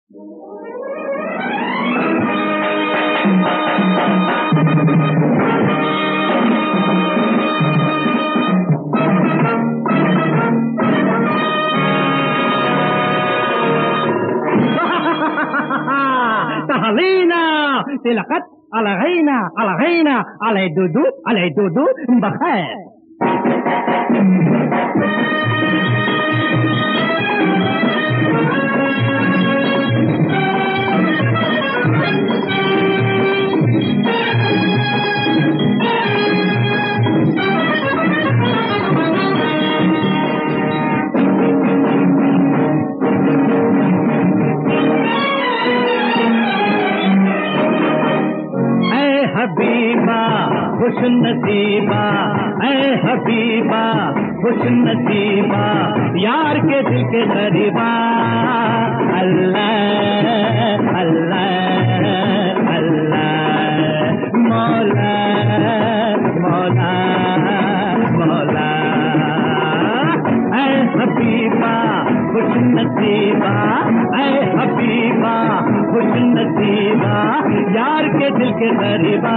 تهلينا تلقت على على دودو بخير. Habiba खुश नसीबा, ऐ Habiba खुश नसीबा, यार के दिल के करीबा। अल्लाह अल्लाह अल्लाह मौला मौला मौला। ऐ हबीबा खुश नसीबा, ऐ हबीबा खुश नसीबा, यार के दिल के करीबा।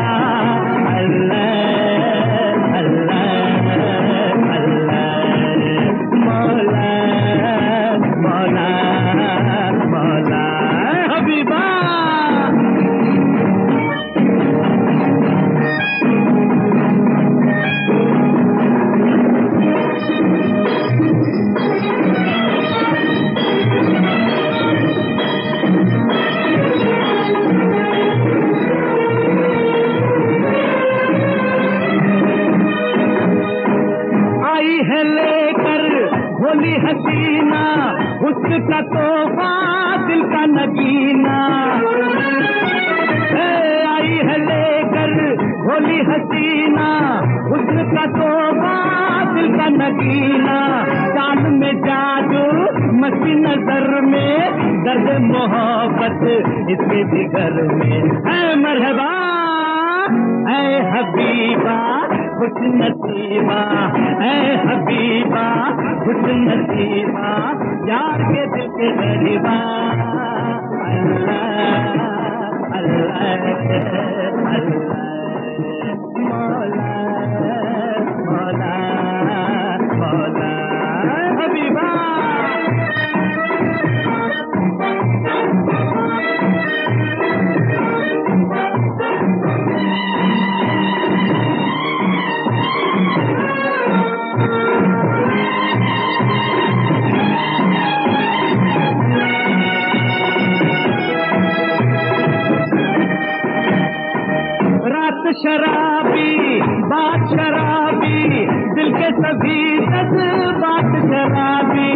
अल्लाह अल्लाह अल्लाह मौला मौला मौला। हबीबा भोली हसीना, उसका तोहफा दिल का नगीना। आई है लेकर भोली हसीना, उसका तोहफा दिल का नगीना। चाल में जादू मस्ती नजर में, दर्द मोहब्बत इसके जिगर में। है मरहबा ऐ हबीबा खुश नसीबा, ऐ हबीबा खुश नसीबा, यार के दिल के करीबा। अल्लाह अल्लाह अल्लाह मौला मौला मौला। हबीबा शराबी बात शराबी, दिल के सभी जज्बात शराबी।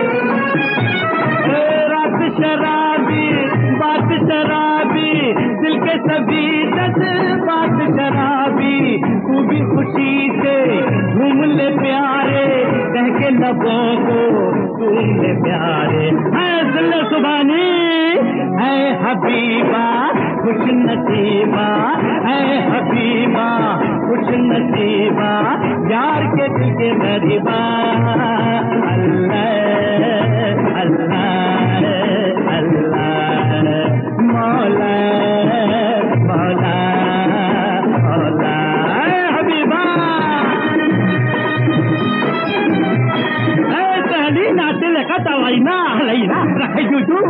रात शराबी बात शराबी, दिल के सभी जज्बात शराबी। तू भी खुशी से झूम ले प्यारे, कह के लबों को झूम ले प्यारे। है दिल सुबानी है हबीबा खुश नसीबा, है हबीबा खुश नसीबा, यार के दिल के करीबा। अल्लाह अल्लाह अल्लाह मौला मौला मौला। हबीबा तहलीना तिलकत अलैना अलैना रखजुजू।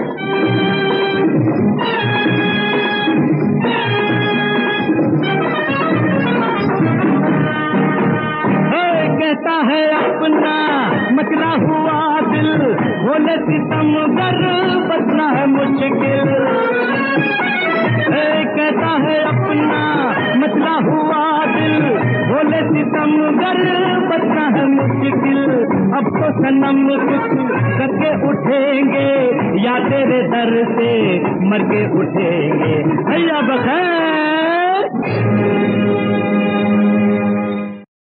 कहता है अपना मचला हुआ दिल, भोले सितमगर बचना है मुश्किल। कहता है अपना मचला हुआ दिल, भोले सितमगर बचना है मुश्किल। अब तो सनम कुछ करके उठेंगे, या तेरे दर से मर के उठेंगे। भैया बखैर